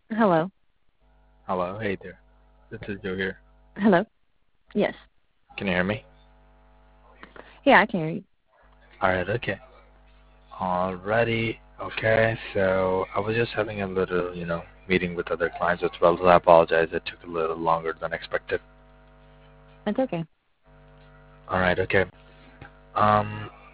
Hello. Hello, hey there. This is Joe here. Hello. Yes. Can you hear me? Yeah, I can hear you. Alright, okay. Alrighty, okay. So I was just having a little, meeting with other clients as well, so I apologize. It took a little longer than expected. It's okay. Alright, okay. Um,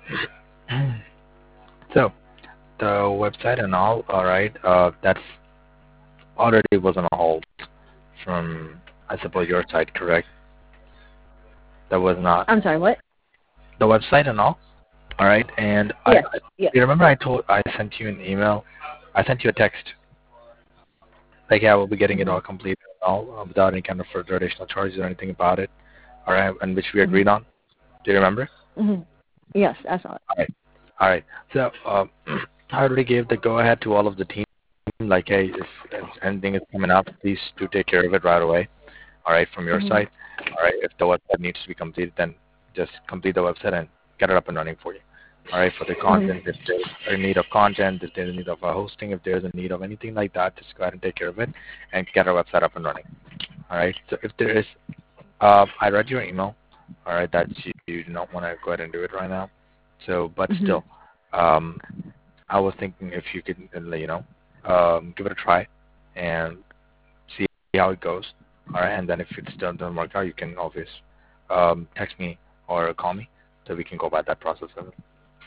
so the website and all, alright, that's already was on hold from, I suppose, your side, correct? That was not I'm sorry. What? the website and all. All right, and Yes. Yes. you remember I sent you an email, I sent you a text, like yeah, we'll be getting it Mhm. all completed and all without any kind of further additional charges or anything about it. All right, and which we Mhm. agreed on. Do you remember? Mhm. Yes, I saw it. All right, all right. So I already gave the go ahead to all of the team. Like, hey, if anything is coming up, please do take care of it right away. All right, from your Mhm. side. All right, if the website needs to be completed, then just complete the website and get it up and running for you. All right, for the Mhm. content, if there's a need of content, if there's a need of hosting, if there's a need of anything like that, just go ahead and take care of it and get our website up and running. All right, so if there is, I read your email, all right, that you do not want to go ahead and do it right now. So, but Mhm. still, um, I was thinking if you could, give it a try and see how it goes. All right, and then if it still doesn't work out, you can always text me or call me so we can go by that process of it.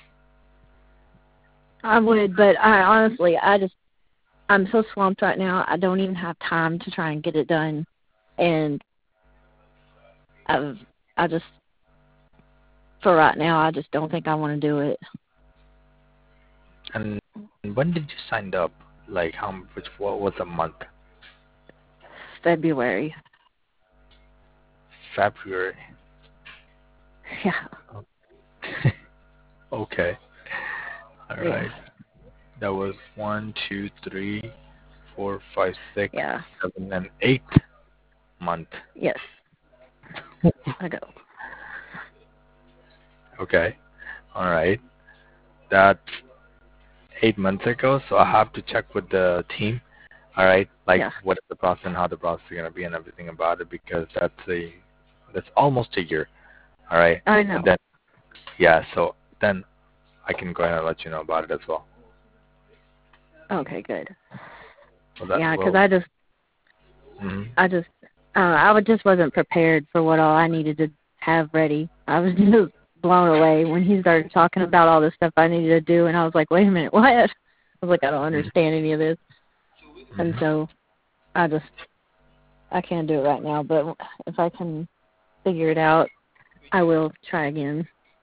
I would, but I honestly, I'm so swamped right now. I don't even have time to try and get it done, and I've, I just, for right now, I just don't think I want to do it. And when did you sign up? Like what was the month? February. February. Yeah. Okay. All Yeah. right. That was 1, 2, 3, 4, 5, 6, Yeah. 7, and 8th month. Yes. I go. Okay. All right. That's 8 months ago. So I have to check with the team. All right. Like Yeah. what is the process and how the process is gonna be and everything about it because that's almost a year. All right. I And know. then yeah. So then I can go ahead and let you know about it as well. Okay. Good. Well, that Yeah, 'cause will. Mhm. I just, just wasn't prepared for what all I needed to have ready. I was just blown away when he started talking about all the stuff I needed to do, and I was like, wait a minute, what? I was like, I don't Mhm. understand any of this, and Mhm. so I just, I can't do it right now. But if I can figure it out, I will try again.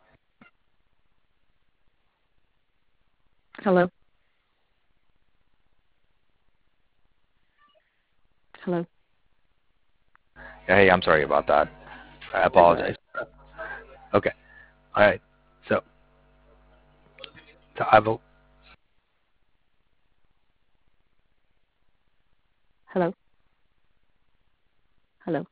Hello, hello. Yeah, hey, I'm sorry about that. I That's all right. apologize. Okay. All right. So, so I will. Hello, hello.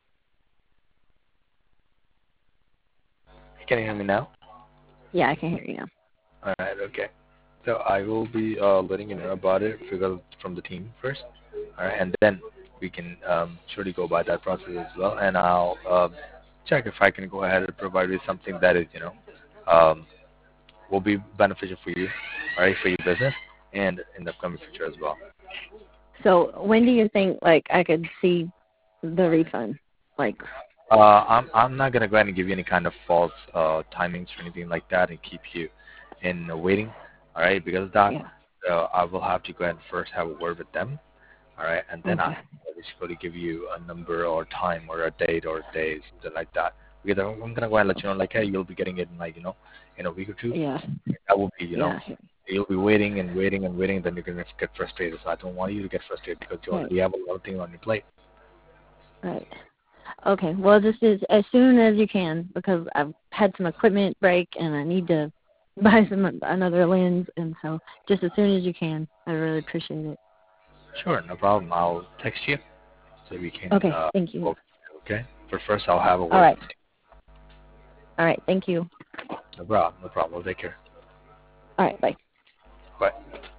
Can you hear me now? Yeah, I can hear you now. All right. Okay. So I will be letting you know about it from the team first. All right, and then we can surely go by that process as well. And I'll check if I can go ahead and provide you something that is, will be beneficial for you, all right, for your business and in the upcoming future as well. So when do you think like I could see the refund? Like, I'm not gonna go ahead and give you any kind of false timings or anything like that and keep you in waiting, all right? Because of that, yeah. I will have to go ahead and first have a word with them, all right, and then I Okay. basically give you a number or time or a date or days, something like that. Because I'm gonna go ahead and let you know, like, hey, you'll be getting it in like in a week or two. Yeah. That will be Yeah. you'll be waiting and waiting and waiting, then you're gonna get frustrated. So I don't want you to get frustrated because you Right. already have a lot of things on your plate. Right. Okay. Well, just as soon as you can because I've had some equipment break and I need to buy another lens, and so just as soon as you can. I really appreciate it. Sure, no problem. I'll text you so we can Okay. Thank you. go. Okay. But first, I'll have a All word right. with you. All right. Thank you. No problem. No problem. We'll take care. All right. Bye. Bye.